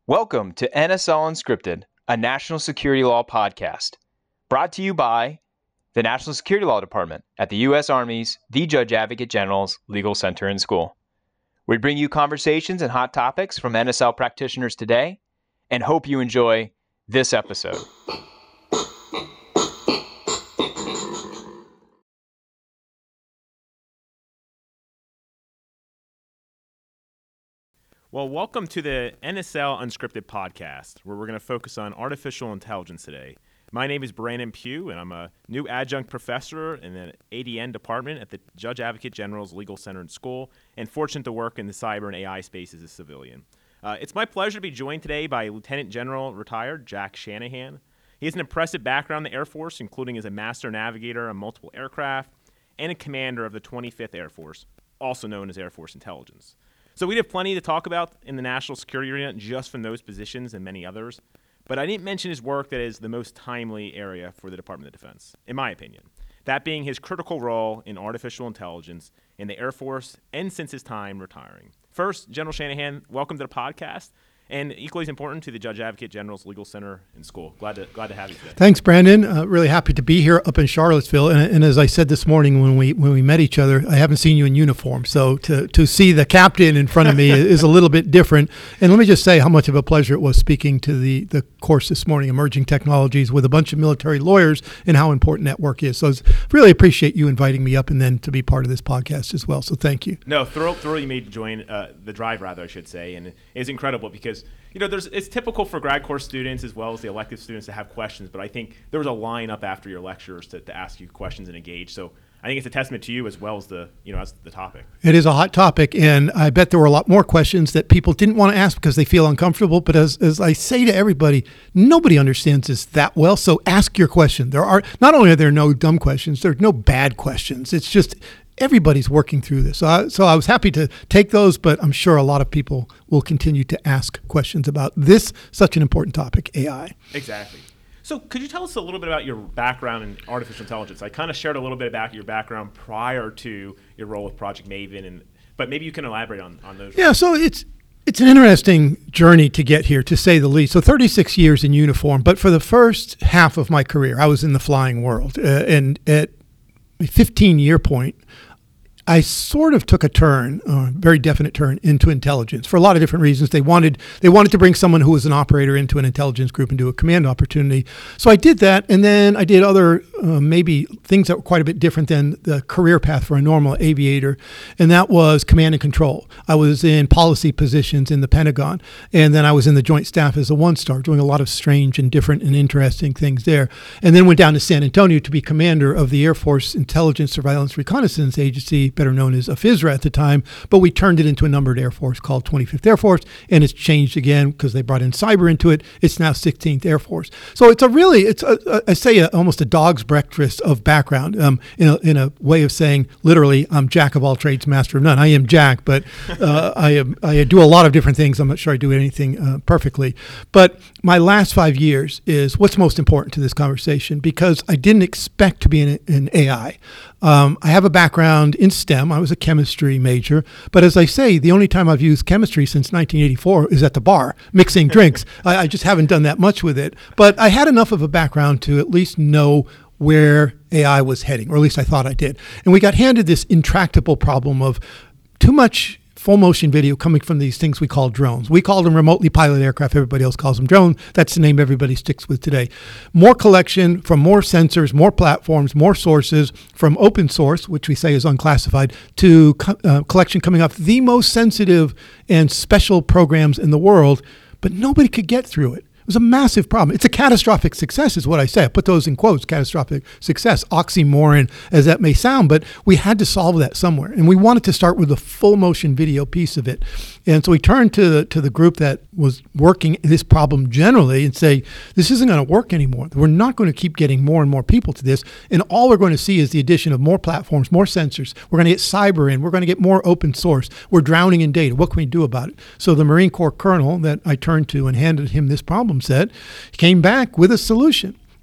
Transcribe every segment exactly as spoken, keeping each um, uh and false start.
Welcome to N S L Unscripted, a national security law podcast, brought to you by the National Security Law Department at the U S Army's The Judge Advocate General's Legal Center and School. We bring you conversations and hot topics from N S L practitioners today, and hope you enjoy this episode. Well, welcome to the N S L Unscripted podcast, where we're going to focus on artificial intelligence today. My name is Brandon Pugh, and I'm a new adjunct professor in the A D N department at the Judge Advocate General's Legal Center and School, and fortunate to work in the cyber and A I space as a civilian. Uh, it's my pleasure to be joined today by Lieutenant General retired Jack Shanahan. He has an impressive background in the Air Force, including as a master navigator on multiple aircraft and a commander of the twenty-fifth Air Force, also known as Air Force Intelligence. So we have plenty to talk about in the national security arena just from those positions and many others. But I didn't mention his work that is the most timely area for the Department of Defense, in my opinion. That being his critical role in artificial intelligence in the Air Force and since his time retiring. First, General Shanahan, welcome to the podcast. And equally as important, to the Judge Advocate General's Legal Center and School. Glad to glad to have you today. Thanks, Brandon. Uh, really happy to be here up in Charlottesville. And, and as I said this morning when we when we met each other, I haven't seen you in uniform. So to to see the captain in front of me is a little bit different. And let me just say how much of a pleasure it was speaking to the, the course this morning, Emerging Technologies, with a bunch of military lawyers and how important that work is. So I really appreciate you inviting me up and then to be part of this podcast as well. So thank you. No, thrilled, thrilled you made to join uh, the drive, rather, I should say. And it's incredible because You know, there's it's typical for grad course students as well as the elective students to have questions, but I think there was a line up after your lectures to, to ask you questions and engage. So I think it's a testament to you as well as the, you know, as the topic. It is a hot topic, and I bet there were a lot more questions that people didn't want to ask because they feel uncomfortable. But as, as I say to everybody, nobody understands this that well, so ask your question. There are, not only are there no dumb questions, there are no bad questions. It's just everybody's working through this. So I, so I was happy to take those, but I'm sure a lot of people will continue to ask questions about this, such an important topic, A I. Exactly. So could you tell us a little bit about your background in artificial intelligence? I kind of shared a little bit about your background prior to your role with Project Maven, and but maybe you can elaborate on, on those. Yeah, so it's it's an interesting journey to get here, to say the least. So thirty-six years in uniform, but for the first half of my career, I was in the flying world. Uh, and at a fifteen-year point, I sort of took a turn, a very definite turn, into intelligence for a lot of different reasons. They wanted they wanted to bring someone who was an operator into an intelligence group and do a command opportunity. So I did that, and then I did other uh, maybe things that were quite a bit different than the career path for a normal aviator, and that was command and control. I was in policy positions in the Pentagon, and then I was in the Joint Staff as a one-star, doing a lot of strange and different and interesting things there, and then went down to San Antonio to be commander of the Air Force Intelligence Surveillance Reconnaissance Agency, better known as A F I S R A at the time, but we turned it into a numbered Air Force called twenty-fifth Air Force, and it's changed again because they brought in cyber into it. It's now sixteenth Air Force. So it's a really, it's a, a, I say a, almost a dog's breakfast of background, um, in, a, in a way of saying, literally, I'm Jack of all trades, master of none. I am Jack, but uh, I am I do a lot of different things. I'm not sure I do anything uh, perfectly. But my last five years is what's most important to this conversation, because I didn't expect to be in, in A I. Um, I have a background in STEM. I was a chemistry major. But as I say, the only time I've used chemistry since nineteen eighty-four is at the bar, mixing drinks. I, I just haven't done that much with it. But I had enough of a background to at least know where A I was heading, or at least I thought I did. And we got handed this intractable problem of too much full motion video coming from these things we call drones. We call them remotely piloted aircraft. Everybody else calls them drone. That's the name everybody sticks with today. More collection from more sensors, more platforms, more sources, from open source, which we say is unclassified, to co- uh, collection coming off the most sensitive and special programs in the world, but nobody could get through it. It was a massive problem. It's a catastrophic success is what I say. I put those in quotes, catastrophic success, oxymoron as that may sound, but we had to solve that somewhere. And we wanted to start with the full motion video piece of it. And so we turned to the, to the group that was working this problem generally and say, this isn't going to work anymore. We're not going to keep getting more and more people to this. And all we're going to see is the addition of more platforms, more sensors. We're going to get cyber in. We're going to get more open source. We're drowning in data. What can we do about it? So the Marine Corps colonel that I turned to and handed him this problem set came back with a solution.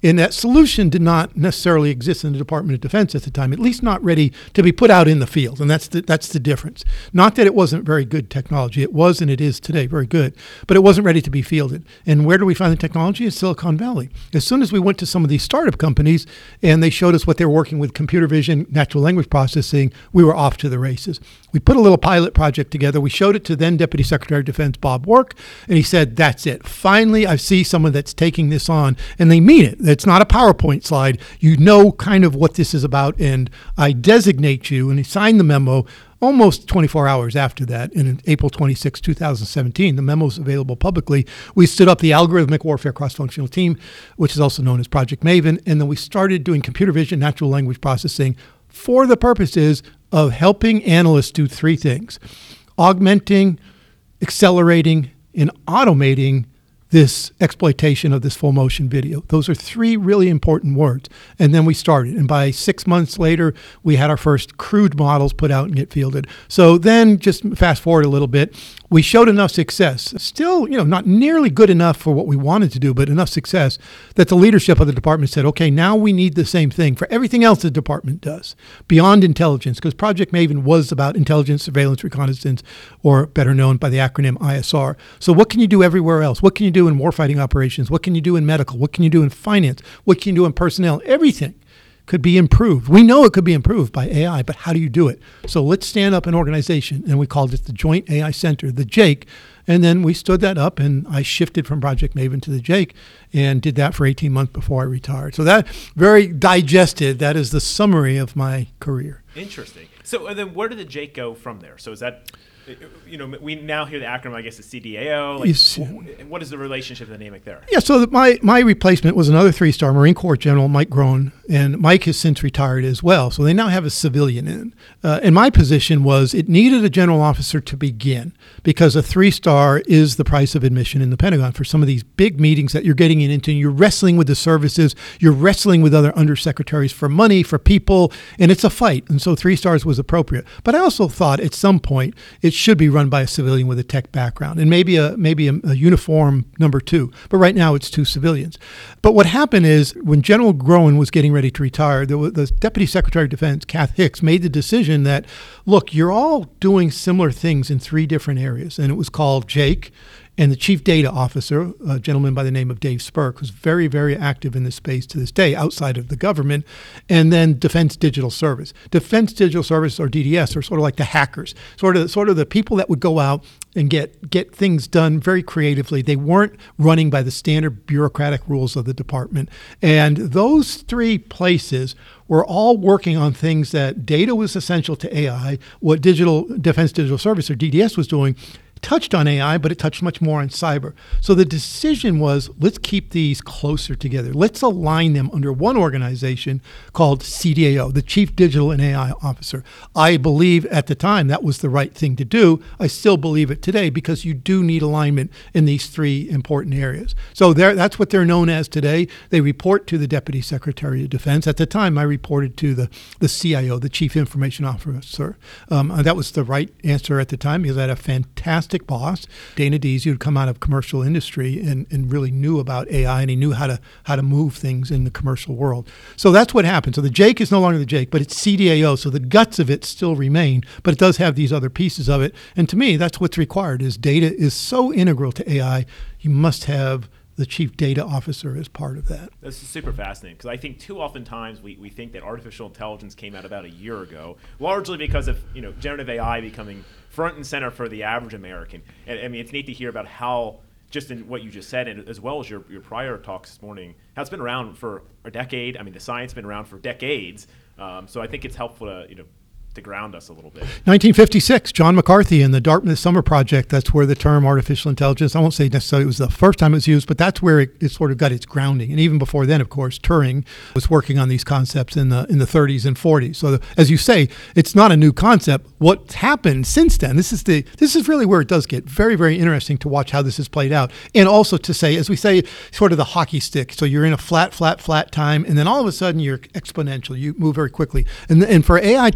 And that solution did not necessarily exist in the Department of Defense at the time, at least not ready to be put out in the field. And that's the, that's the difference. Not that it wasn't very good technology. It was and it is today very good, but it wasn't ready to be fielded. And where do we find the technology? In Silicon Valley. As soon as we went to some of these startup companies and they showed us what they were working with, computer vision, natural language processing, we were off to the races. We put a little pilot project together. We showed it to then Deputy Secretary of Defense Bob Work, and he said, that's it. Finally, I see someone that's taking this on, and they mean it. It's not a PowerPoint slide. You know kind of what this is about, and I designate you, and he signed the memo almost twenty-four hours after that, in April twenty-sixth, two thousand seventeen. The memo is available publicly. We stood up the Algorithmic Warfare Cross-Functional Team, which is also known as Project Maven, and then we started doing computer vision, natural language processing for the purposes of helping analysts do three things: augmenting, accelerating, and automating this exploitation of this full motion video. Those are three really important words. And then we started. And by six months later, we had our first crude models put out and get fielded. So then just fast forward a little bit, we showed enough success, still, you know, not nearly good enough for what we wanted to do, but enough success that the leadership of the department said, okay, now we need the same thing for everything else the department does beyond intelligence, because Project Maven was about intelligence, surveillance, reconnaissance, or better known by the acronym I S R. So what can you do everywhere else? What can you do in warfighting operations? What can you do in medical? What can you do in finance? What can you do in personnel? Everything could be improved. We know it could be improved by A I, but how do you do it? So let's stand up an organization, and we called it the Joint A I Center, the JAIC, and then we stood that up, and I shifted from Project Maven to the JAIC and did that for eighteen months before I retired. So that, very digested, that is the summary of my career. Interesting. So and then where did the JAIC go from there? So is that, you know, we now hear the acronym, I guess, is C D A O. Like, wh- what is the relationship dynamic there? Yeah, so the, my my replacement was another three-star Marine Corps General, Mike Groen, and Mike has since retired as well. So they now have a civilian in. Uh, and my position was it needed a general officer to begin, because a three-star is the price of admission in the Pentagon for some of these big meetings that you're getting into. You're wrestling with the services, you're wrestling with other undersecretaries for money, for people, and it's a fight. And so three stars was appropriate. But I also thought at some point it should be run by a civilian with a tech background, and maybe a maybe a, a uniform number two. But right now it's two civilians. But what happened is when General Groen was getting ready to retire, the, the Deputy Secretary of Defense, Kath Hicks, made the decision that, look, you're all doing similar things in three different areas. And it was called JAIC. And the chief data officer, a gentleman by the name of Dave Spurk, who's very, very active in this space to this day outside of the government, and then Defense Digital Service. Defense Digital Service, or D D S, are sort of like the hackers, sort of sort of the people that would go out and get get things done very creatively. They weren't running by the standard bureaucratic rules of the department. And those three places were all working on things that data was essential to A I, what digital Defense Digital Service, or D D S, was doing touched on A I, but it touched much more on cyber. So the decision was, let's keep these closer together. Let's align them under one organization called C D A O, the Chief Digital and A I Officer. I believe at the time that was the right thing to do. I still believe it today, because you do need alignment in these three important areas. So that's what they're known as today. They report to the Deputy Secretary of Defense. At the time, I reported to the, the C I O, the Chief Information Officer. Um, that was the right answer at the time, because I had a fantastic boss, Dana Dees, who'd come out of commercial industry and, and really knew about A I, and he knew how to how to move things in the commercial world. So that's what happened. So the JAIC is no longer the JAIC, but it's C D A O. So the guts of it still remain, but it does have these other pieces of it. And to me, that's what's required. Is data is so integral to A I, you must have the chief data officer as part of that. This is super fascinating, because I think too often times we, we think that artificial intelligence came out about a year ago, largely because of, you know, generative A I becoming front and center for the average American. And I mean, it's neat to hear about how, just in what you just said, and as well as your, your prior talks this morning, how it's been around for a decade. I mean, the science has been around for decades. Um, so I think it's helpful to, you know, to ground us a little bit. nineteen fifty-six, John McCarthy and the Dartmouth Summer Project, that's where the term artificial intelligence, I won't say necessarily it was the first time it was used, but that's where it, it sort of got its grounding. And even before then, of course, Turing was working on these concepts in the in the thirties and forties. So the, as you say, it's not a new concept. What's happened since then, this is the this is really where it does get very, very interesting to watch how this has played out. And also to say, as we say, sort of the hockey stick. So you're in a flat, flat, flat time, and then all of a sudden you're exponential. You move very quickly. And, and for A I today, it's a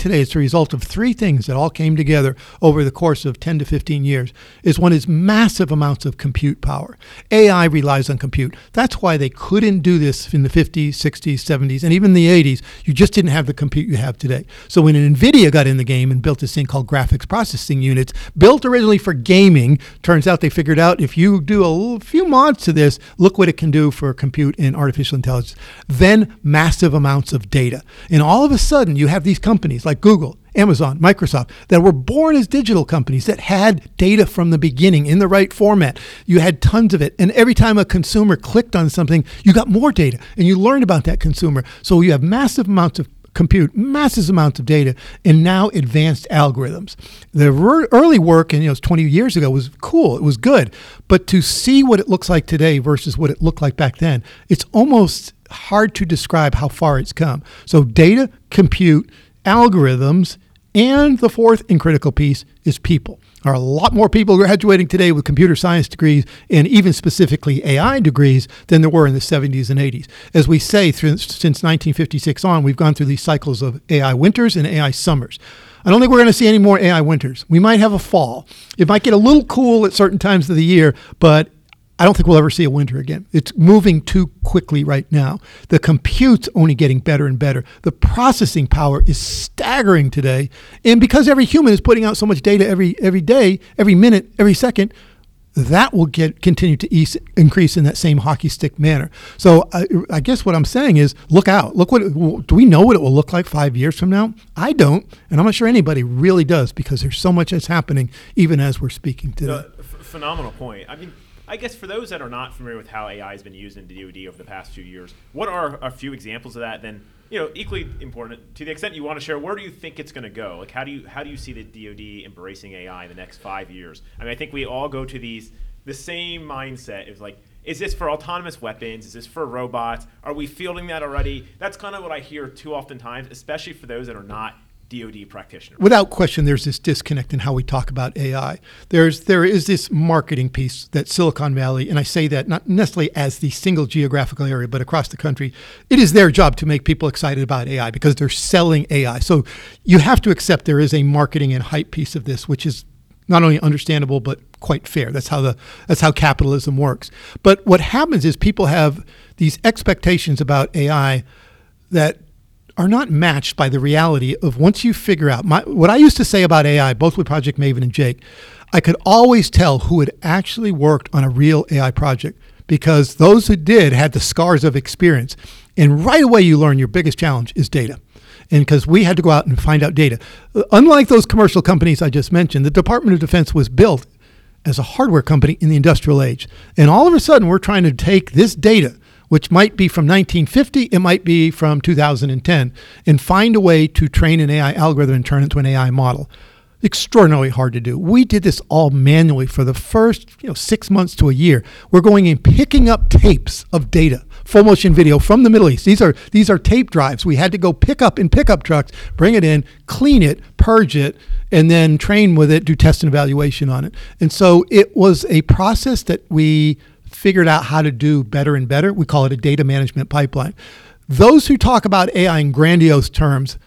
result of three things that all came together over the course of ten to fifteen years. Is one is massive amounts of compute power. A I relies on compute. That's why they couldn't do this in the fifties, sixties, seventies, and even the eighties. You just didn't have the compute you have today. So when NVIDIA got in the game and built this thing called graphics processing units, built originally for gaming, turns out they figured out if you do a little, few mods to this, look what it can do for compute and artificial intelligence. Then massive amounts of data. And all of a sudden, you have these companies like Google, Amazon, Microsoft, that were born as digital companies that had data from the beginning in the right format. You had tons of it. And every time a consumer clicked on something, you got more data and you learned about that consumer. So you have massive amounts of compute, massive amounts of data, and now advanced algorithms. The re- early work, and you know, it was twenty years ago, was cool. It was good. But to see what it looks like today versus what it looked like back then, it's almost hard to describe how far it's come. So data, compute, algorithms, and the fourth and critical piece is people. There are a lot more people graduating today with computer science degrees and even specifically A I degrees than there were in the seventies and eighties. As we say, through, since nineteen fifty-six on, we've gone through these cycles of A I winters and A I summers. I don't think we're going to see any more A I winters. We might have a fall. It might get a little cool at certain times of the year, but I don't think we'll ever see a winter again. It's moving too quickly right now. The compute's only getting better and better. The processing power is staggering today. And because every human is putting out so much data every every day, every minute, every second, that will get continue to ease, increase in that same hockey stick manner. So I, I guess what I'm saying is, look out. Look what it, do we know what it will look like five years from now? I don't, and I'm not sure anybody really does, because there's so much that's happening even as we're speaking today. Uh, f- phenomenal point. I mean, I guess for those that are not familiar with how A I has been used in D O D over the past few years, what are a few examples of that? Then, you know, equally important, to the extent you want to share, where do you think it's going to go? Like, how do you how do you see the D O D embracing A I in the next five years? I mean, I think we all go to these the same mindset of like, is this for autonomous weapons? Is this for robots? Are we fielding that already? That's kind of what I hear too often times, especially for those that are not D O D practitioners. Without question, there's this disconnect in how we talk about A I. There's there is this marketing piece that Silicon Valley, and I say that not necessarily as the single geographical area, but across the country, it is their job to make people excited about A I because they're selling A I. So you have to accept there is a marketing and hype piece of this, which is not only understandable but quite fair. That's how the that's how capitalism works. But what happens is people have these expectations about A I that are not matched by the reality of once you figure out my, what I used to say about A I, both with Project Maven and Jake, I could always tell who had actually worked on a real A I project because those who did had the scars of experience. And right away you learn your biggest challenge is data. And because we had to go out and find out data. Unlike those commercial companies I just mentioned, the Department of Defense was built as a hardware company in the industrial age. And all of a sudden we're trying to take this data, which might be from nineteen fifty, it might be from two thousand ten, and find a way to train an A I algorithm and turn it into an A I model. Extraordinarily hard to do. We did this all manually for the first you know, six months to a year. We're going and picking up tapes of data, full motion video from the Middle East. These are these are tape drives. We had to go pick up in pickup trucks, bring it in, clean it, purge it, and then train with it, do test and evaluation on it. And so it was a process that we figured out how to do better and better. We call it a data management pipeline. Those who talk about A I in grandiose terms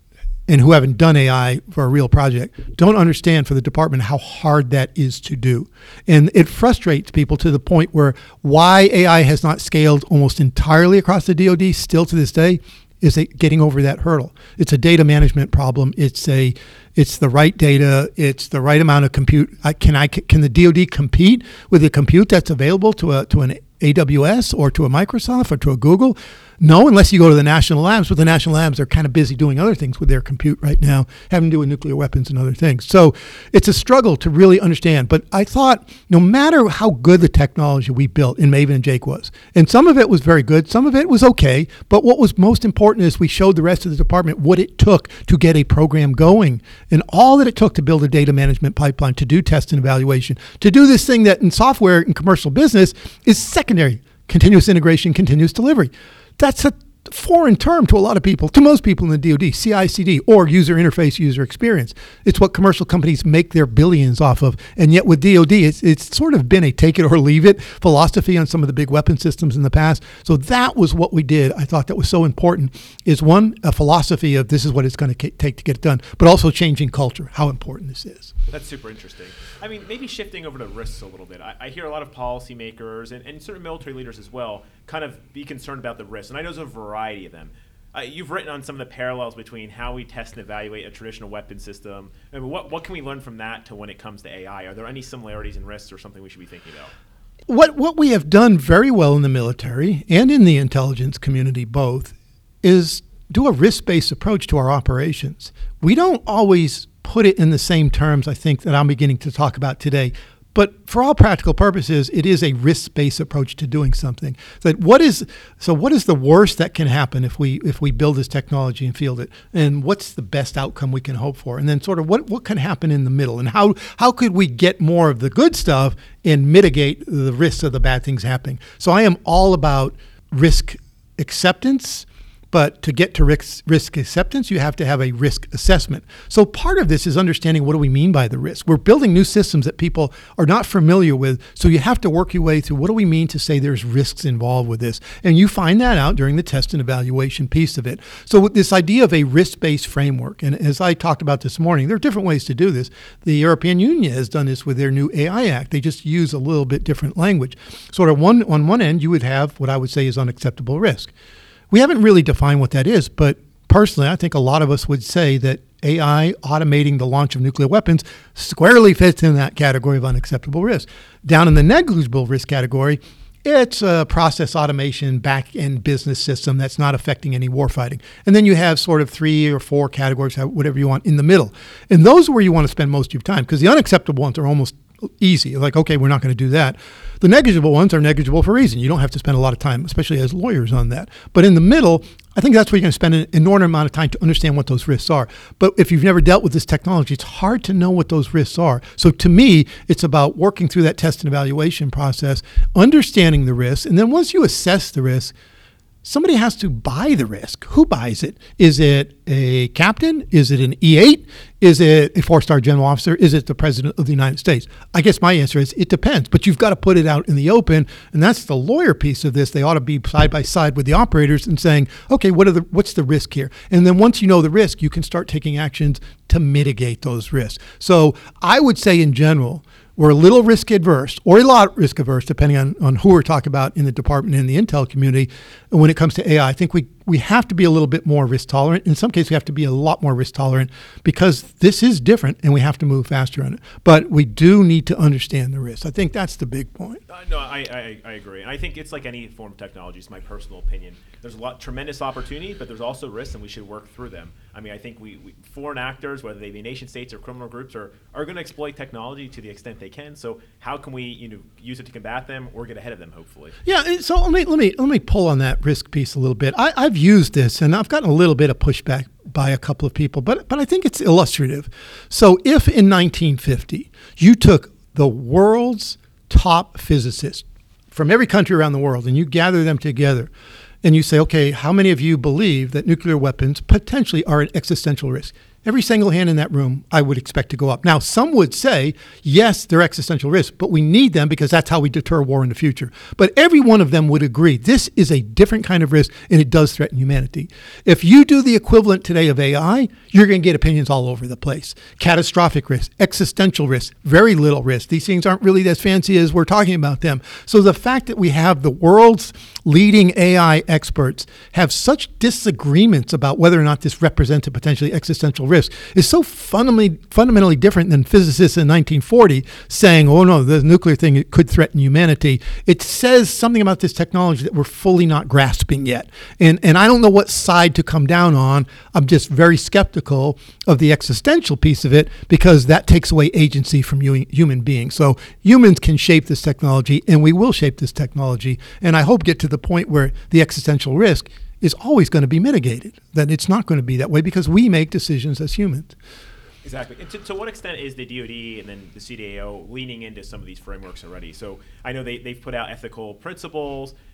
and who haven't done A I for a real project don't understand for the department how hard that is to do. And it frustrates people to the point where why A I has not scaled almost entirely across the D O D still to this day is it getting over that hurdle. It's a data management problem. It's a, it's the right data. It's the right amount of compute. I, can I can the D O D compete with the compute that's available to a to an A W S or to a Microsoft or to a Google? No, unless you go to the national labs. But the national labs are kind of busy doing other things with their compute right now, having to do with nuclear weapons and other things. So it's a struggle to really understand. But I thought no matter how good the technology we built in Maven and Jake was, and some of it was very good, some of it was okay, but what was most important is we showed the rest of the department what it took to get a program going and all that it took to build a data management pipeline, to do test and evaluation, to do this thing that in software and commercial business is secondary, continuous integration, continuous delivery. That's a foreign term to a lot of people, to most people in the D O D, C I C D, or user interface, user experience. It's what commercial companies make their billions off of. And yet with D O D, it's, it's sort of been a take it or leave it philosophy on some of the big weapon systems in the past. So that was what we did. I thought that was so important, is one, a philosophy of this is what it's going to take to get it done, but also changing culture, how important this is. That's super interesting. I mean, maybe shifting over to risks a little bit. I, I hear a lot of policymakers and, and certain military leaders as well kind of be concerned about the risks. And I know there's a variety of them. Uh, you've written on some of the parallels between how we test and evaluate a traditional weapon system. I mean, what, what can we learn from that to when it comes to A I? Are there any similarities and risks or something we should be thinking about? What, what we have done very well in the military and in the intelligence community both is do a risk-based approach to our operations. We don't always put it in the same terms, I think, that I'm beginning to talk about today. But for all practical purposes, it is a risk-based approach to doing something. That what is so what is the worst that can happen if we if we build this technology and field it? And what's the best outcome we can hope for? And then sort of what, what can happen in the middle? And how how could we get more of the good stuff and mitigate the risks of the bad things happening? So I am all about risk acceptance. But to get to risk, risk acceptance, you have to have a risk assessment. So part of this is understanding what do we mean by the risk. We're building new systems that people are not familiar with. So you have to work your way through what do we mean to say there's risks involved with this. And you find that out during the test and evaluation piece of it. So with this idea of a risk-based framework, and as I talked about this morning, there are different ways to do this. The European Union has done this with their new A I Act. They just use a little bit different language. Sort of one on one end, you would have what I would say is unacceptable risk. We haven't really defined what that is, but personally, I think a lot of us would say that A I automating the launch of nuclear weapons squarely fits in that category of unacceptable risk. Down in the negligible risk category, it's a process automation back-end business system that's not affecting any warfighting. And then you have sort of three or four categories, whatever you want, in the middle. And those are where you want to spend most of your time, because the unacceptable ones are almost easy. Like, okay, we're not going to do that. The negligible ones are negligible for a reason. You don't have to spend a lot of time, especially as lawyers, on that. But in the middle, I think that's where you're going to spend an inordinate amount of time to understand what those risks are. But if you've never dealt with this technology, it's hard to know what those risks are. So to me, it's about working through that test and evaluation process, understanding the risks, and then once you assess the risk, somebody has to buy the risk. Who buys it? Is it a captain? Is it an E eight? Is it a four-star general officer? Is it the president of the United States? I guess my answer is it depends, but you've got to put it out in the open, and that's the lawyer piece of this. They ought to be side by side with the operators and saying, okay, what are the what's the risk here? And then once you know the risk, you can start taking actions to mitigate those risks. So I would say in general, we're a little risk adverse or a lot risk averse, depending on, on who we're talking about in the department and in the intel community. When it comes to A I, I think we, we have to be a little bit more risk tolerant. In some cases, we have to be a lot more risk tolerant because this is different and we have to move faster on it. But we do need to understand the risks. I think that's the big point. Uh, no, I, I, I agree. And I think it's like any form of technology. It's my personal opinion. There's a lot tremendous opportunity, but there's also risks, and we should work through them. I mean, I think we, we foreign actors, whether they be nation states or criminal groups, are, are going to exploit technology to the extent they can. So how can we, you know, use it to combat them or get ahead of them, hopefully? Yeah. So let me let me let me pull on that risk piece a little bit. I, I've used this, and I've gotten a little bit of pushback by a couple of people, but but I think it's illustrative. So if in nineteen fifty you took the world's top physicists from every country around the world and you gather them together and you say, okay, how many of you believe that nuclear weapons potentially are an existential risk? Every single hand in that room, I would expect to go up. Now, some would say, yes, they're existential risks, but we need them because that's how we deter war in the future. But every one of them would agree this is a different kind of risk, and it does threaten humanity. If you do the equivalent today of A I, you're going to get opinions all over the place. Catastrophic risk, existential risk, very little risk. These things aren't really as fancy as we're talking about them. So the fact that we have the world's leading A I experts have such disagreements about whether or not this represents a potentially existential risk is so fundamentally fundamentally different than physicists in nineteen forty saying, oh no, the nuclear thing, it could threaten humanity. It says something about this technology that we're fully not grasping yet. And and I don't know what side to come down on. I'm just very skeptical of the existential piece of it because that takes away agency from you, human beings. So humans can shape this technology, and we will shape this technology. And I hope get to the point where the existential risk is always going to be mitigated, that it's not going to be that way because we make decisions as humans. Exactly. And to, to what extent is the D O D and then the C D A O leaning into some of these frameworks already? So I know they, they've put out ethical principles.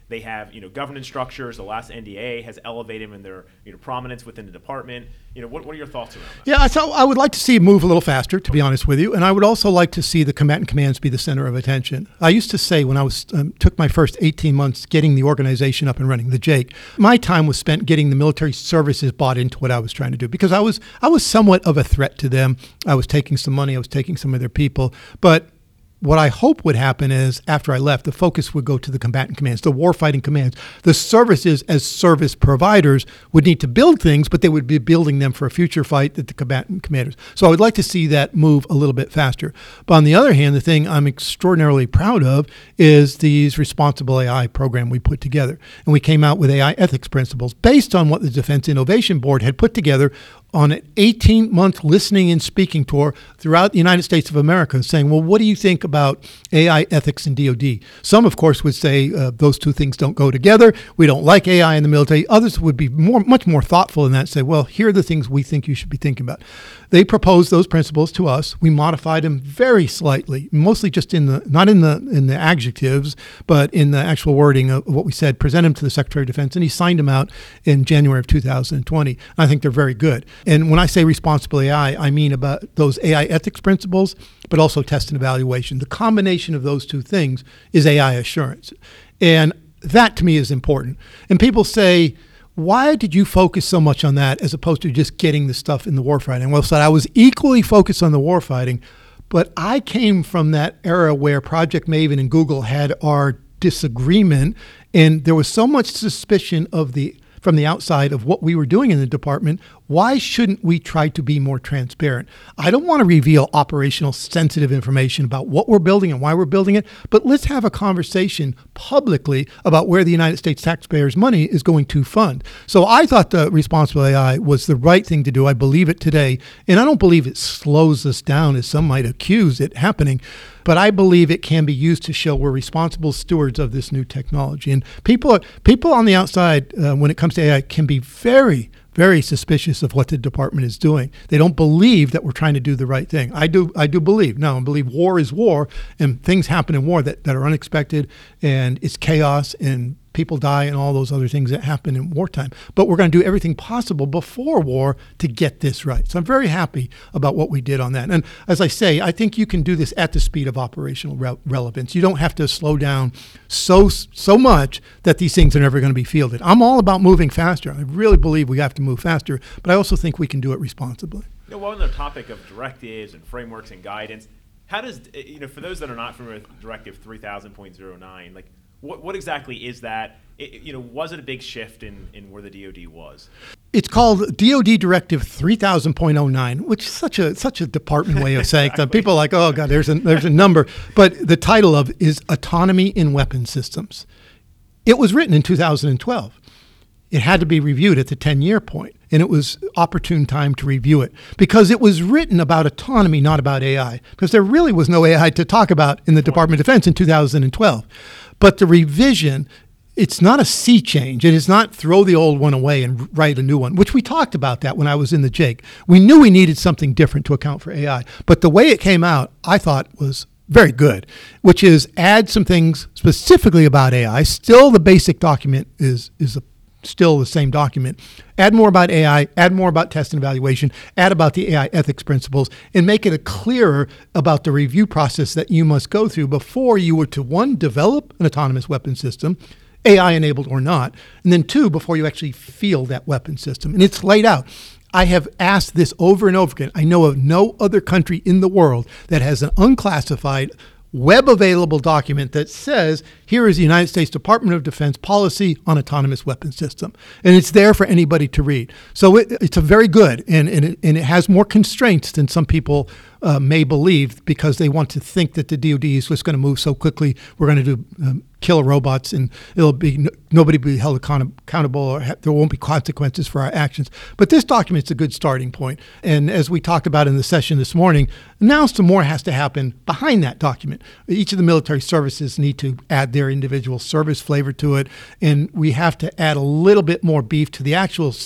They have, you know, governance structures. The last N D A has elevated them in their, you know, prominence within the department. You know, what, what are your thoughts around that? Yeah, so I would like to see it move a little faster, to be honest with you, and I would also like to see the combatant commands be the center of attention. I used to say when I was um, took my first eighteen months getting the organization up and running, the J A K, my time was spent getting the military services bought into what I was trying to do, because I was I was somewhat of a threat to them. I was taking some money, I was taking some of their people, but what I hope would happen is, after I left, the focus would go to the combatant commands, the warfighting commands. The services as service providers would need to build things, but they would be building them for a future fight that the combatant commanders. So I would like to see that move a little bit faster. But on the other hand, the thing I'm extraordinarily proud of is these responsible A I program we put together. And we came out with A I ethics principles based on what the Defense Innovation Board had put together on an eighteen-month listening and speaking tour throughout the United States of America, saying, well, what do you think about A I ethics and D O D? Some, of course, would say uh, those two things don't go together. We don't like A I in the military. Others would be more, much more thoughtful in that, say, well, here are the things we think you should be thinking about. They proposed those principles to us. We modified them very slightly, mostly just in the, not in the in the adjectives, but in the actual wording of what we said, present them to the Secretary of Defense, and he signed them out in January of two thousand twenty. I think they're very good. And when I say responsible A I, I mean about those A I ethics principles, but also test and evaluation. The combination of those two things is A I assurance. And that to me is important. And people say, why did you focus so much on that as opposed to just getting the stuff in the warfighting? Well, so I was equally focused on the warfighting, but I came from that era where Project Maven and Google had our disagreement, and there was so much suspicion of the from the outside of what we were doing in the department. Why shouldn't we try to be more transparent? I don't want to reveal operational sensitive information about what we're building and why we're building it, but let's have a conversation publicly about where the United States taxpayers' money is going to fund. So I thought the responsible A I was the right thing to do. I believe it today, and I don't believe it slows us down as some might accuse it happening, but I believe it can be used to show we're responsible stewards of this new technology. And people, people on the outside, uh, when it comes to A I, can be very, very suspicious of what the department is doing. They don't believe that we're trying to do the right thing. I do I do believe. No, I believe war is war, and things happen in war that, that are unexpected, and it's chaos, and people die, and all those other things that happen in wartime. But we're going to do everything possible before war to get this right. So I'm very happy about what we did on that. And as I say, I think you can do this at the speed of operational re- relevance. You don't have to slow down so so much that these things are never going to be fielded. I'm all about moving faster. I really believe we have to move faster, but I also think we can do it responsibly. You know, while on the topic of directives and frameworks and guidance, how does, you know, for those that are not familiar with Directive three thousand point oh nine, like, What, what exactly is that? It, you know, was it a big shift in, in where the D O D was? It's called D O D Directive three thousand point oh nine, which is such a such a department way of saying exactly. People are like, oh God, there's a there's a number. But the title of it is Autonomy in Weapon Systems. It was written in two thousand twelve. It had to be reviewed at the ten-year point, and it was opportune time to review it because it was written about autonomy, not about A I, because there really was no A I to talk about in the Department of Defense in two thousand twelve. But the revision, it's not a sea change. It is not throw the old one away and write a new one, which we talked about that when I was in the J A K. We knew we needed something different to account for A I. But the way it came out, I thought was very good, which is add some things specifically about A I. Still, the basic document is, is a still the same document. Add more about A I, add more about test and evaluation, add about the A I ethics principles, and make it a clearer about the review process that you must go through before you were to, one, develop an autonomous weapon system, A I-enabled or not, and then two, before you actually field that weapon system. And it's laid out. I have asked this over and over again. I know of no other country in the world that has an unclassified web available document that says, here is the United States Department of Defense policy on autonomous weapon system. And it's there for anybody to read. So it, it's a very good, and, and, it, and it has more constraints than some people uh, may believe because they want to think that the D O D is just going to move so quickly. We're going to do um, killer robots and it'll be nobody will be held account- accountable or ha- there won't be consequences for our actions. But this document's a good starting point. And as we talked about in the session this morning, now some more has to happen behind that document. Each of the military services need to add their individual service flavor to it, and we have to add a little bit more beef to the actual s-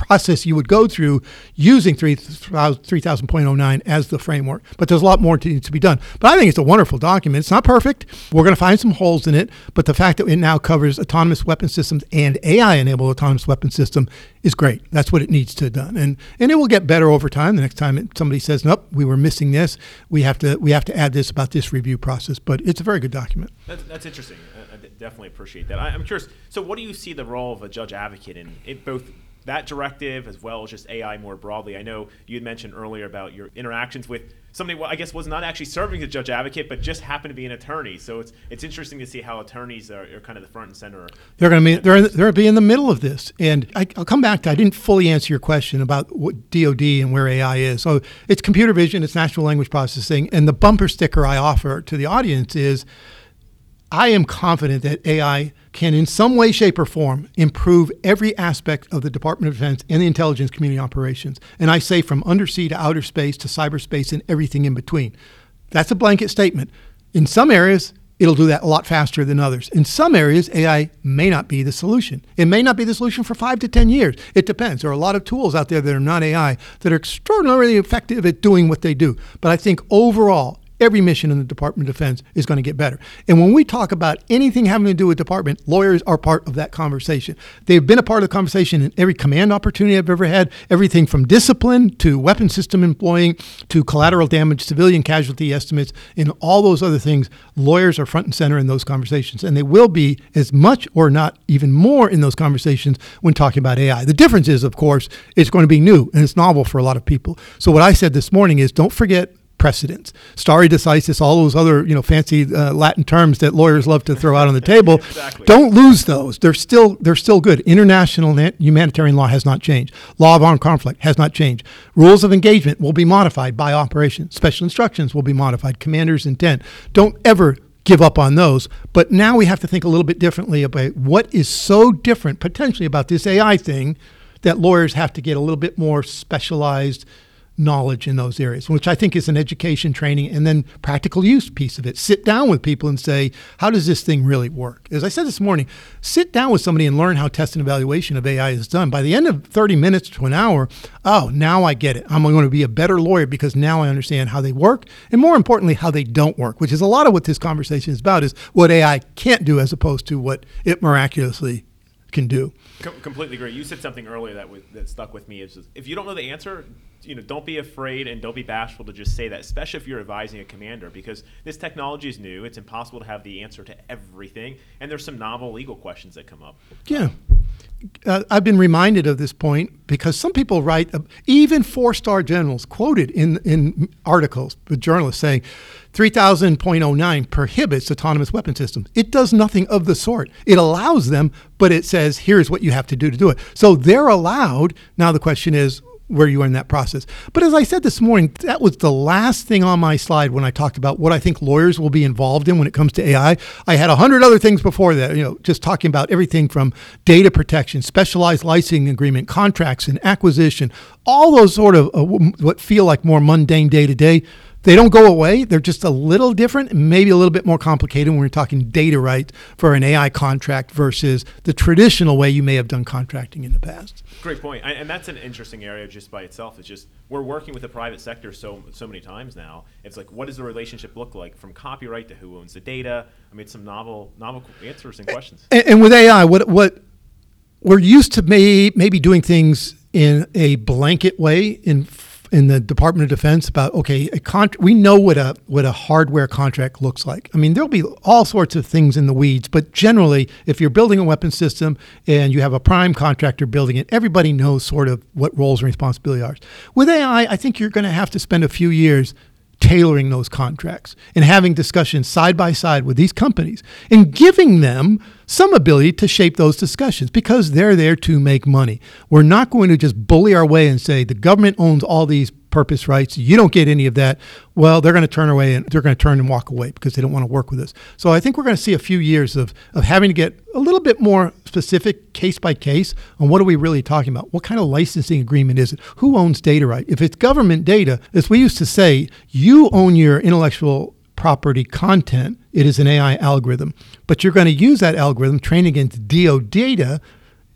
process you would go through using three thousand point oh nine as the framework. But there's a lot more to, needs to be done. But I think it's a wonderful document. It's not perfect. We're going to find some holes in it. But the fact that it now covers autonomous weapon systems and A I-enabled autonomous weapon system is great. That's what it needs to have done. And and it will get better over time. The next time it, somebody says, nope, we were missing this, we have to we have to add this about this review process. But it's a very good document. That's, that's interesting. I, I definitely appreciate that. I, I'm curious, so what do you see the role of a judge advocate in it, both that directive as well as just A I more broadly? I know you had mentioned earlier about your interactions with somebody, well, I guess was not actually serving as a judge advocate, but just happened to be an attorney. So it's it's interesting to see how attorneys are, are kind of the front and center. They're going to be they're they're going to be in the middle of this. And I, I'll come back to I didn't fully answer your question about what D O D and where A I is. So it's computer vision, it's natural language processing, and the bumper sticker I offer to the audience is, I am confident that A I can in some way, shape, or form improve every aspect of the Department of Defense and the intelligence community operations. And I say from undersea to outer space to cyberspace and everything in between. That's a blanket statement. In some areas, it'll do that a lot faster than others. In some areas, A I may not be the solution. It may not be the solution for five to ten years. It depends. There are a lot of tools out there that are not A I that are extraordinarily effective at doing what they do. But I think overall, every mission in the Department of Defense is going to get better. And when we talk about anything having to do with department, lawyers are part of that conversation. They've been a part of the conversation in every command opportunity I've ever had, everything from discipline to weapon system employing to collateral damage, civilian casualty estimates, and all those other things. Lawyers are front and center in those conversations. And they will be as much or not even more in those conversations when talking about A I. The difference is, of course, it's going to be new and it's novel for a lot of people. So what I said this morning is don't forget precedents, stare decisis, all those other, you know, fancy uh, Latin terms that lawyers love to throw out on the table. Exactly. Don't lose those. They're still they're still good. International humanitarian law has not changed. Law of armed conflict has not changed. Rules of engagement will be modified by operation. Special instructions will be modified. Commander's intent. Don't ever give up on those. But now we have to think a little bit differently about what is so different potentially about this A I thing that lawyers have to get a little bit more specialized knowledge in those areas, which I think is an education, training, and then practical use piece of it. Sit down with people and say, how does this thing really work? As I said this morning, sit down with somebody and learn how test and evaluation of A I is done. By the end of thirty minutes to an hour, oh, now I get it. I'm going to be a better lawyer because now I understand how they work and more importantly, how they don't work, which is a lot of what this conversation is about, is what A I can't do as opposed to what it miraculously can do. Com- completely agree. You said something earlier that w- that stuck with me. Is just, if you don't know the answer, you know, don't be afraid and don't be bashful to just say that, especially if you're advising a commander, because this technology is new. It's impossible to have the answer to everything, and there's some novel legal questions that come up. Yeah. Uh, I've been reminded of this point because some people write, uh, even four-star generals quoted in, in articles with journalists saying three thousand point oh nine prohibits autonomous weapon systems. It does nothing of the sort. It allows them, but it says, here's what you have to do to do it. So they're allowed. Now the question is, where you are in that process. But as I said this morning, that was the last thing on my slide when I talked about what I think lawyers will be involved in when it comes to A I. I had a hundred other things before that, you know, just talking about everything from data protection, specialized licensing agreement, contracts and acquisition, all those sort of uh, what feel like more mundane day to day. They don't go away. They're just a little different, maybe a little bit more complicated when we're talking data rights for an A I contract versus the traditional way you may have done contracting in the past. Great point. And that's an interesting area just by itself. It's just we're working with the private sector so so many times now. It's like, what does the relationship look like from copyright to who owns the data? I mean, some novel novel answers and questions. And, and with A I, what what we're used to may, maybe doing things in a blanket way in in the Department of Defense about, okay, a con- we know what a what a hardware contract looks like. I mean, there'll be all sorts of things in the weeds, but generally, if you're building a weapon system and you have a prime contractor building it, everybody knows sort of what roles and responsibilities are. With A I, I think you're going to have to spend a few years tailoring those contracts and having discussions side by side with these companies and giving them some ability to shape those discussions because they're there to make money. We're not going to just bully our way and say the government owns all these purpose rights. You don't get any of that. Well, they're going to turn away and they're going to turn and walk away because they don't want to work with us. So I think we're going to see a few years of, of having to get a little bit more specific case by case on what are we really talking about? What kind of licensing agreement is it? Who owns data right? If it's government data, as we used to say, you own your intellectual property content. It is an A I algorithm, but you're going to use that algorithm trained against D O data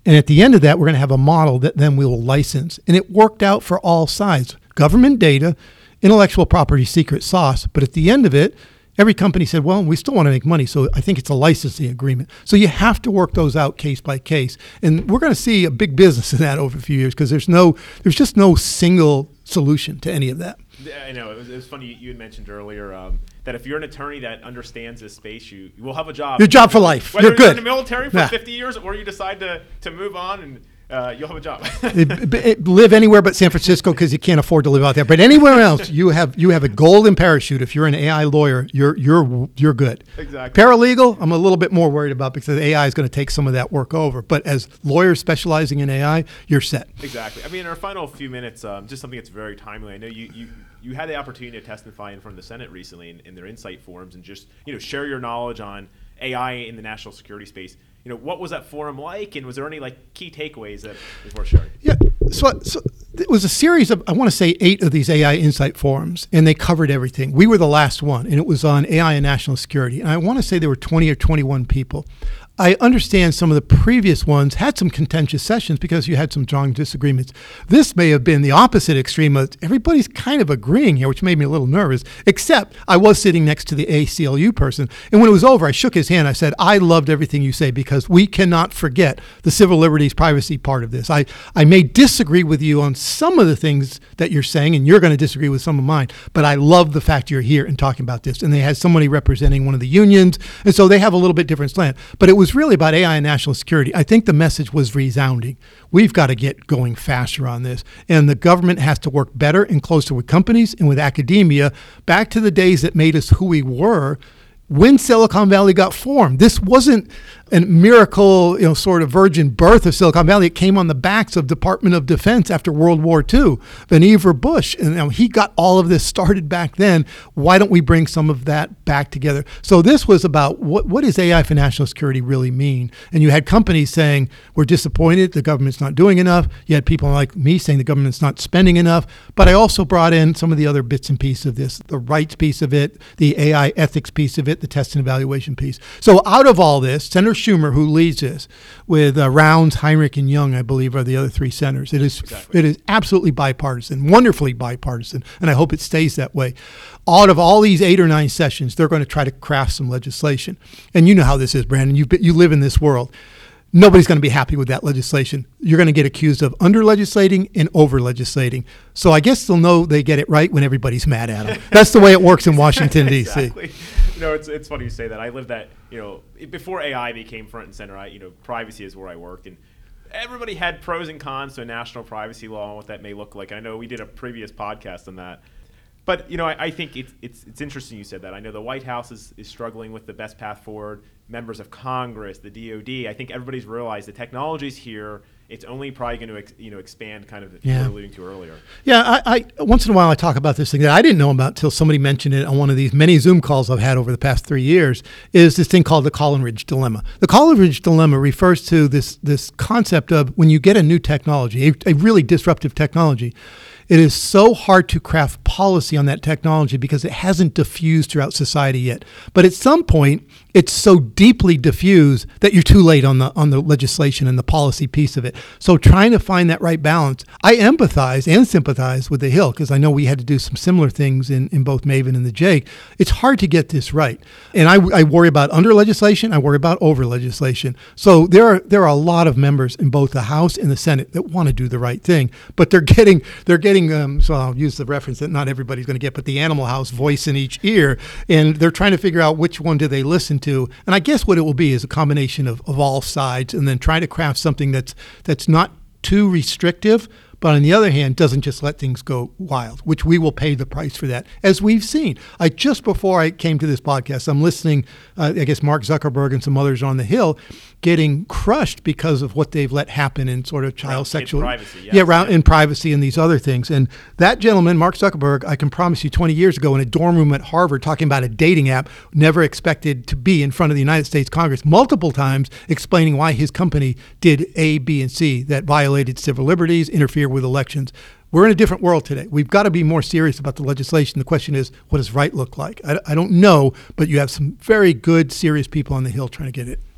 And at the end of that, we're going to have a model that then we will license. And it worked out for all sides. Government data, intellectual property secret sauce. But at the end of it, every company said, well, we still want to make money. So I think it's a licensing agreement. So you have to work those out case by case. And we're going to see a big business in that over a few years because there's no, there's just no single solution to any of that. I know. It was, it was funny. You had mentioned earlier um, that if you're an attorney that understands this space, you, you will have a job. Your job for life. Whether You're you're good. in the military for Yeah. fifty years or you decide to, to move on and uh, you'll have a job. it, it, live anywhere but San Francisco because you can't afford to live out there. But anywhere else, you have you have a golden parachute. If you're an A I lawyer, you're you're you're good. Exactly. Paralegal, I'm a little bit more worried about because A I is going to take some of that work over. But as lawyers specializing in A I, you're set. Exactly. I mean, in our final few minutes, um, just something that's very timely. I know you, you, you had the opportunity to testify in front of the Senate recently in, in their Insight forums and just you know share your knowledge on A I in the national security space. You know, what was that forum like, and was there any like key takeaways that was worth sharing? Yeah, so, so it was a series of, I want to say eight of these A I Insight forums, and they covered everything. We were the last one, and it was on A I and national security. And I want to say there were twenty or twenty-one people. I understand some of the previous ones had some contentious sessions because you had some strong disagreements. This may have been the opposite extreme of everybody's kind of agreeing here, which made me a little nervous, except I was sitting next to the A C L U person. And when it was over, I shook his hand. I said, I loved everything you say because we cannot forget the civil liberties privacy part of this. I, I may disagree with you on some of the things that you're saying, and you're going to disagree with some of mine, but I love the fact you're here and talking about this. And they had somebody representing one of the unions, and so they have a little bit different slant. But it was was really about A I and national security. I think the message was resounding. We've got to get going faster on this. And the government has to work better and closer with companies and with academia back to the days that made us who we were when Silicon Valley got formed. This wasn't a miracle, you know, sort of virgin birth of Silicon Valley. It came on the backs of Department of Defense after World War Two. Vannevar Bush, and you know, he got all of this started back then. Why don't we bring some of that back together? So this was about what what does A I for national security really mean? And you had companies saying, we're disappointed, the government's not doing enough. You had people like me saying the government's not spending enough. But I also brought in some of the other bits and pieces of this, the rights piece of it, the A I ethics piece of it, the test and evaluation piece. So out of all this, Senator Schumer, who leads this, with uh, Rounds, Heinrich, and Young, I believe, are the other three senators. It is exactly. It is absolutely bipartisan, wonderfully bipartisan, and I hope it stays that way. Out of all these eight or nine sessions, they're going to try to craft some legislation. And you know how this is, Brandon. You you live in this world. Nobody's going to be happy with that legislation. You're going to get accused of under-legislating and over-legislating. So I guess they'll know they get it right when everybody's mad at them. That's the way it works in Washington, D C Exactly. You know, it's it's funny you say that. I lived that, you know, before A I became front and center, I, you know, privacy is where I worked. And everybody had pros and cons to a national privacy law and what that may look like. I know we did a previous podcast on that. But, you know, I, I think it's, it's it's interesting you said that. I know the White House is, is struggling with the best path forward. Members of Congress, the D O D. I think everybody's realized the technology's here. It's only probably going to ex, you know expand, kind of, as yeah. you were alluding to earlier. Yeah, I, I once in a while I talk about this thing that I didn't know about until somebody mentioned it on one of these many Zoom calls I've had over the past three years, is this thing called the Coleridge dilemma. The Coleridge dilemma refers to this, this concept of when you get a new technology, a, a really disruptive technology, it is so hard to craft policy on that technology because it hasn't diffused throughout society yet. But at some point, it's so deeply diffused that you're too late on the on the legislation and the policy piece of it. So trying to find that right balance, I empathize and sympathize with the Hill because I know we had to do some similar things in, in both Maven and the Jake. It's hard to get this right. And I, I worry about under legislation, I worry about over legislation. So there are there are a lot of members in both the House and the Senate that want to do the right thing, but they're getting they're getting Um, so I'll use the reference that not everybody's going to get, but the Animal House voice in each ear, and they're trying to figure out which one do they listen to. And I guess what it will be is a combination of, of all sides, and then try to craft something that's that's not too restrictive, but on the other hand, doesn't just let things go wild, which we will pay the price for that, as we've seen. I just before I came to this podcast, I'm listening, uh, I guess Mark Zuckerberg and some others on the Hill getting crushed because of what they've let happen in sort of child around sexual privacy, yes. yeah, around in privacy and these other things. And that gentleman, Mark Zuckerberg, I can promise you, twenty years ago in a dorm room at Harvard, talking about a dating app, never expected to be in front of the United States Congress multiple times, explaining why his company did A, B, and C that violated civil liberties, interfered with elections. We're in a different world today. We've got to be more serious about the legislation. The question is, what does right look like? I, I don't know, but you have some very good, serious people on the Hill trying to get it.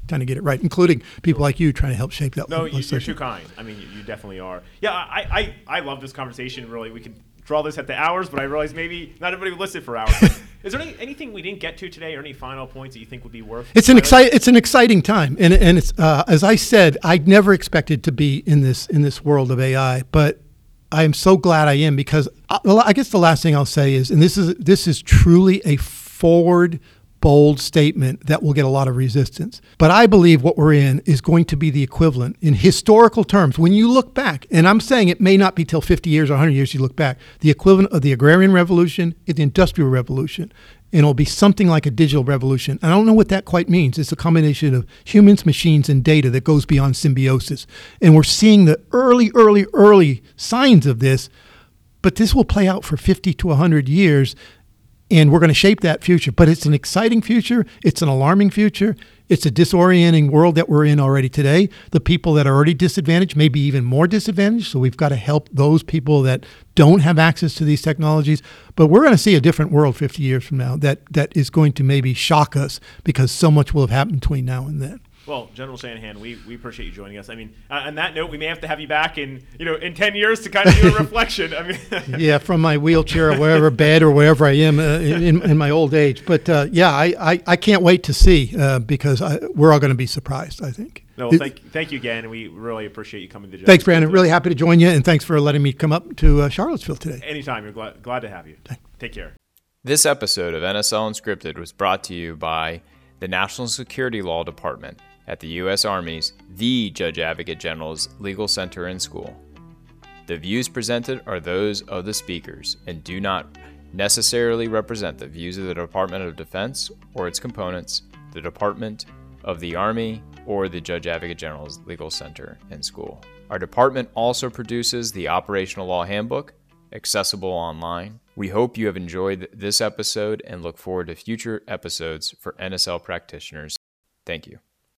trying to get it right, including people like you trying to help shape that. No, you, you're legislation. too kind. I mean, you, you definitely are. Yeah, I, I, I love this conversation. Really, we could draw this at the hours, but I realize maybe not everybody would listen for hours. Is there any, anything we didn't get to today, or any final points that you think would be worth? It's an exciting. It's an exciting time, and and it's uh, as I said, I never expected to be in this in this world of A I, but I am so glad I am, because I, I guess the last thing I'll say is, and this is this is truly a forward, bold statement that will get a lot of resistance. But I believe what we're in is going to be the equivalent in historical terms. When you look back, and I'm saying it may not be till fifty years or one hundred years you look back, the equivalent of the agrarian revolution is the industrial revolution. And it'll be something like a digital revolution. I don't know what that quite means. It's a combination of humans, machines, and data that goes beyond symbiosis. And we're seeing the early, early, early signs of this, but this will play out for fifty to one hundred years. And we're going to shape that future. But it's an exciting future. It's an alarming future. It's a disorienting world that we're in already today. The people that are already disadvantaged may be even more disadvantaged. So we've got to help those people that don't have access to these technologies. But we're going to see a different world fifty years from now that, that is going to maybe shock us, because so much will have happened between now and then. Well, General Shanahan, we, we appreciate you joining us. I mean, uh, on that note, we may have to have you back in, you know, in ten years to kind of do a reflection. I mean, yeah, from my wheelchair or wherever, bed or wherever I am uh, in, in my old age. But uh, yeah, I, I, I can't wait to see uh, because I, we're all going to be surprised, I think. No, well, thank, thank you again, and we really appreciate you coming to the Thanks, Brandon. Really happy to join you, and thanks for letting me come up to uh, Charlottesville today. Anytime. We're glad, glad to have you. Thanks. Take care. This episode of N S L Unscripted was brought to you by the National Security Law Department at the U S Army's The Judge Advocate General's Legal Center and School. The views presented are those of the speakers and do not necessarily represent the views of the Department of Defense or its components, the Department of the Army, or the Judge Advocate General's Legal Center and School. Our department also produces the Operational Law Handbook, accessible online. We hope you have enjoyed this episode and look forward to future episodes for N S L practitioners. Thank you.